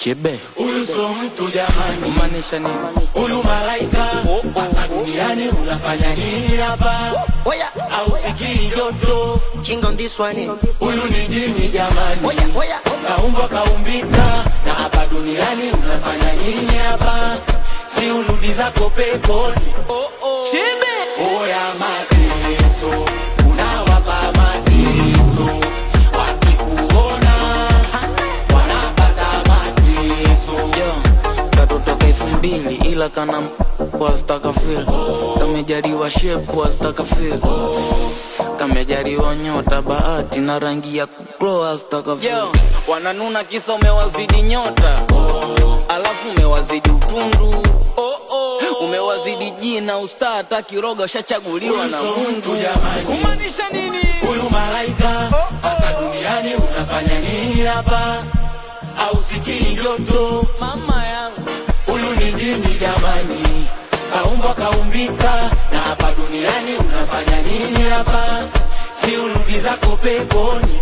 Chebe huyu so mtu jamani, umanisha nini? Huyu malaika hapa duniani unafanya nini hapa? Oya, au sikii joto? Ching on this one. Huyu ni jini jamani, Oya, kaumbwa kaumbika, na hapa duniani unafanya nini hapa? Si urudi zako peponi. Chebe Oya mateso, unawapa mateso, wakikuona wanapata mateso. yo katotoka 2000 ila kana wastaka feel kamejariwa shape wastaka feel kamejariwa nyota bahati na rangi ya glow wastaka feel. Yo wananuna kisa umewazidi nyota, alafu umewazidi utundu. Umewazidi jina ustaa hata kiroga ushachaguliwa na Mungu jamani. Kumanisha nini? Huyu malaika hapa duniani unafanya nini hapa? Au sikii joto? Mama yangu Huyu ni jini jamani, kaumbwa kaumbika, na hapa duniani unafanya nini hapa? Si urudi zako peponi.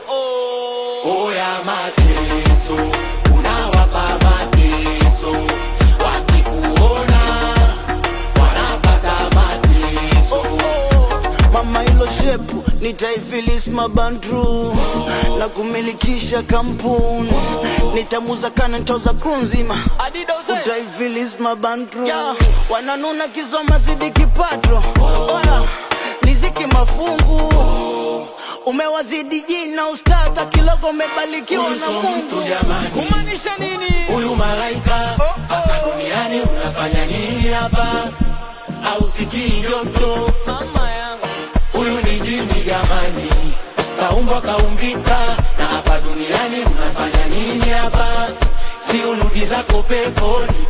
Oya mateso, unawapa mateso, wakikuona wanapata mateso. mama ilo shepu nitaifilis mabandru na kumilikisha kampuni, nitamuza kana nitoza crew nzima utaifilis mabandru. Wananuna kizoma zidi kipato, oya niziki mafungu, umewazidi jina ustata kilogo umebalikiwa na Mungu. Kumanisha nini? Huyu malaika hapa duniani unafanya nini hapa? Au sikii joto? Mama yangu Huyu ni jini jamani, kaumbwa kaumbika, na hapa duniani unafanya nini hapa? Si urudi zako peponi.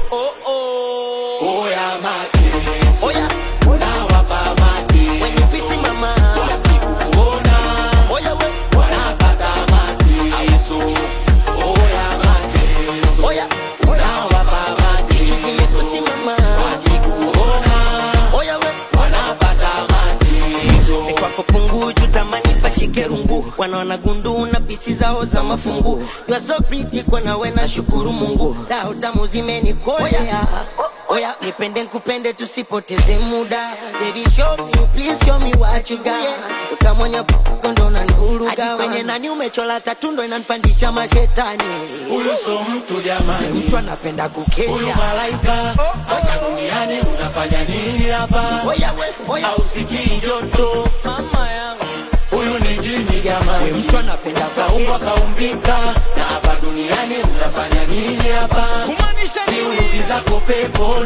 Oya mateso, Oya, unawapa mateso, when you busy mama. wakikuona Oya, we. wanapata mateso. Oya mateso, Oya, unawapa choose me mateso, pussy mama. wakikuona Oya, we. wanapata mateso. Kwako pungu chutamani pachike rungu, wanaona gundu na pisi zao za mafungu. You are so pretty kwa nawe na shukuru Mungu, dao tamu zimenikoya. Oya, nipende nkupende tusipoteze muda. Baby show me, please show me what you got. Utamonya kondo na nvuruga, hadi kwenye nani umechola tatundo inanipandisha mashetani. Huyu so mtu jamani, Mtu anapenda huyu kukesha. malaika hapa duniani unafanya nini hapa? Oya, we. Oya, Au sikii joto? mama yangu Huyu ni jini jamani, mtu anapenda kaumbwa kukesha. kaumbika, na hapa duniani unafanya nini hapa? kumanisha Si nini? urudi zako peponi.